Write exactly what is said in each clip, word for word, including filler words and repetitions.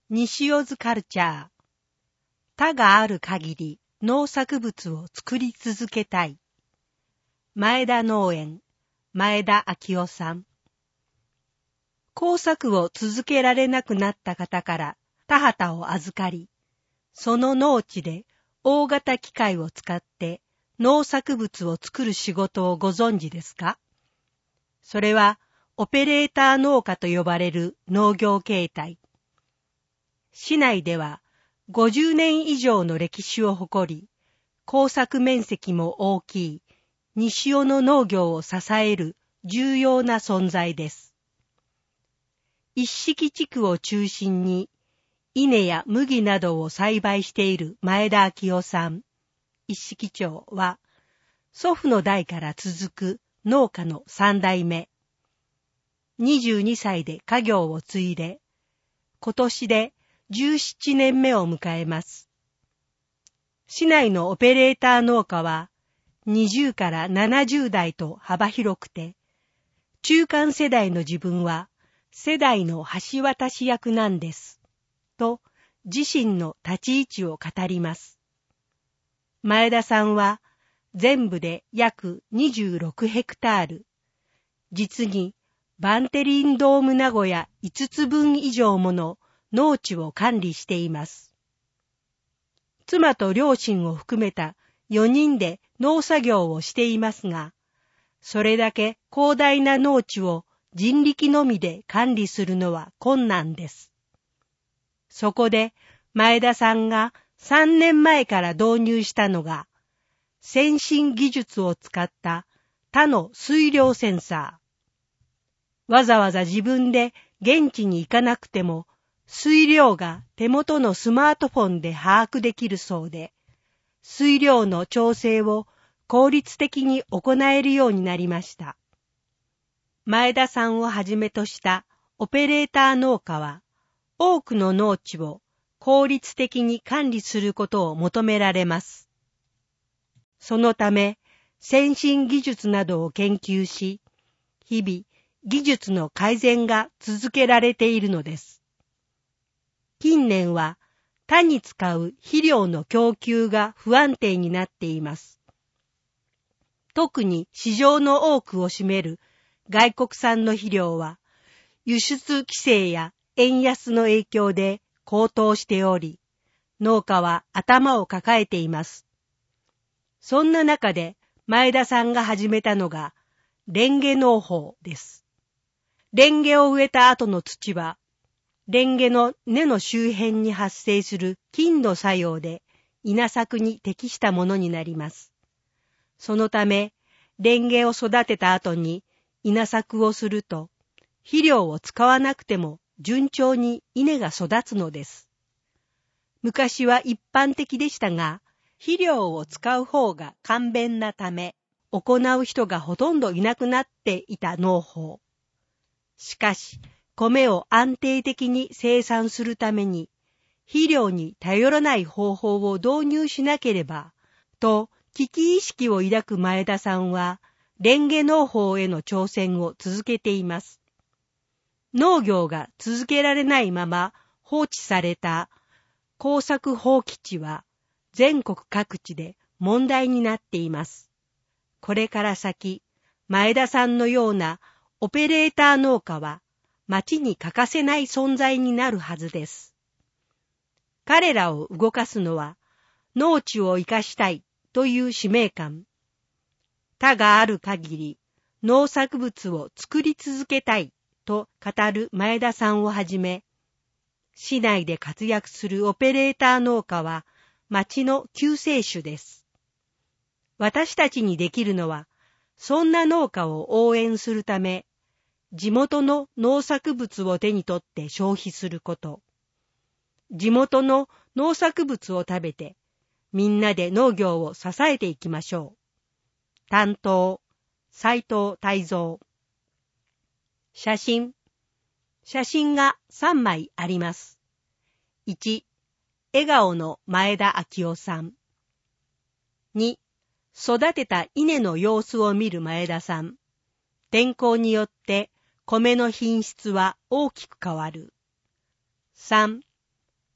西尾津カルチャー。他がある限り農作物を作り続けたい。前田農園、前田昭夫さん。工作を続けられなくなった方から田畑を預かり、その農地で大型機械を使って農作物を作る仕事をご存知ですか？それはオペレーター農家と呼ばれる農業形態。市内ではごじゅうねん以上の歴史を誇り、耕作面積も大きい西尾の農業を支える重要な存在です。一色地区を中心に稲や麦などを栽培している前田昭夫さん、一色町は祖父の代から続く農家の三代目。にじゅうにさいで家業を継いで、今年でじゅうななねんめを迎えます。市内のオペレーター農家はにじゅうからななじゅうだいと幅広くて、中間世代の自分は世代の橋渡し役なんです、と自身の立ち位置を語ります。前田さんは全部で約にじゅうろくヘクタール、実にバンテリンドーム名古屋いつつぶん以上もの農地を管理しています。妻と両親を含めたよにんで農作業をしていますが、それだけ広大な農地を人力のみで管理するのは困難です。そこで前田さんがさんねんまえから導入したのが、先進技術を使った他の水量センサー。わざわざ自分で現地に行かなくても、水量が手元のスマートフォンで把握できるそうで、水量の調整を効率的に行えるようになりました。前田さんをはじめとしたオペレーター農家は、多くの農地を効率的に管理することを求められます。そのため、先進技術などを研究し、日々技術の改善が続けられているのです。近年は田に使う肥料の供給が不安定になっています。特に市場の多くを占める外国産の肥料は、輸出規制や円安の影響で高騰しており、農家は頭を抱えています。そんな中で前田さんが始めたのが、レンゲ農法です。レンゲを植えた後の土は、レンゲの根の周辺に発生する菌の作用で稲作に適したものになります。そのため、レンゲを育てた後に稲作をすると、肥料を使わなくても順調に稲が育つのです。昔は一般的でしたが、肥料を使う方が簡便なため、行う人がほとんどいなくなっていた農法。しかし、米を安定的に生産するために、肥料に頼らない方法を導入しなければ、と危機意識を抱く前田さんは、レンゲ農法への挑戦を続けています。農業が続けられないまま放置された耕作放棄地は、全国各地で問題になっています。これから先、前田さんのようなオペレーター農家は、町に欠かせない存在になるはずです。彼らを動かすのは、農地を生かしたいという使命感。他がある限り、農作物を作り続けたいと語る前田さんをはじめ、市内で活躍するオペレーター農家は、町の救世主です。私たちにできるのは、そんな農家を応援するため、地元の農作物を手に取って消費すること。地元の農作物を食べて、みんなで農業を支えていきましょう。担当、斉藤泰造。写真。写真がさんまいあります。いち、笑顔の前田昭夫さん。に、育てた稲の様子を見る前田さん。天候によって米の品質は大きく変わる。さん、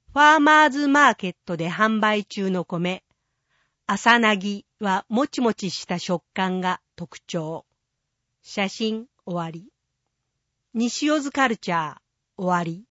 ファーマーズマーケットで販売中の米、朝なぎはもちもちした食感が特徴。写真終わり。西尾津カルチャー終わり。